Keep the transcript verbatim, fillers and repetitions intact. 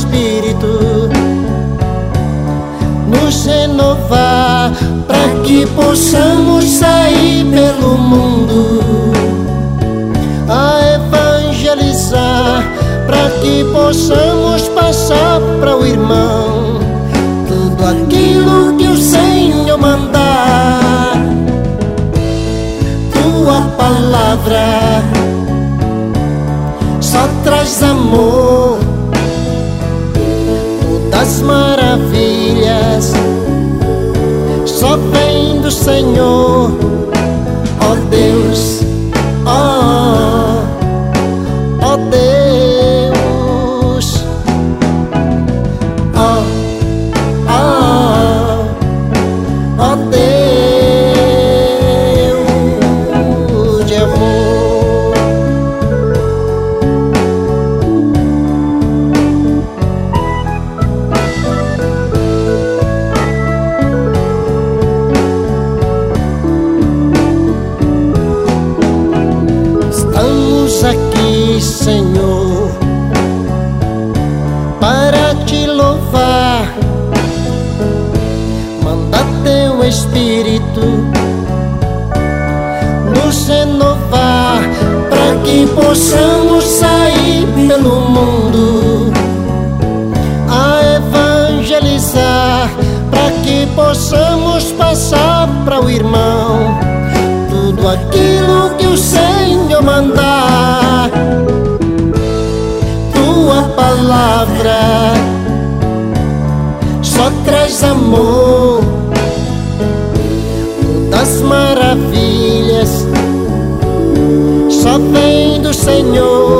Espírito nos renovar, para que possamos sair pelo mundo a evangelizar, para que possamos passar para o irmão tudo aquilo que o Senhor mandar. Tua palavra só traz amor, das maravilhas só vem do Senhor, ó Deus, ó, ó Deus, ó, ó, ó Deus de amor. Aqui, Senhor, para te louvar, manda teu Espírito nos renovar, para que possamos sair pelo mundo a evangelizar, para que possamos passar para o irmão tudo aquilo que o Senhor mandar. Tua palavra só traz amor, das maravilhas só vem do Senhor,